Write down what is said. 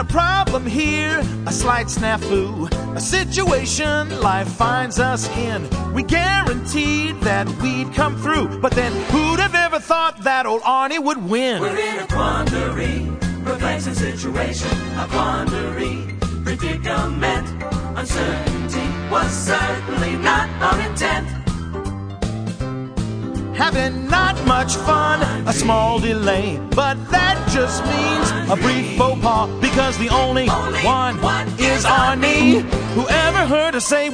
a problem here, a slight snafu, a situation life finds us in. We guaranteed that we'd come through, but then who'd have ever thought that old Arnie would win? We're in a quandary, perplexing situation, a quandary, predicament. Uncertainty was certainly not our intent. Having not much fun, a small delay, but that just means a brief faux pas, because the only one is Arnie. Whoever heard her say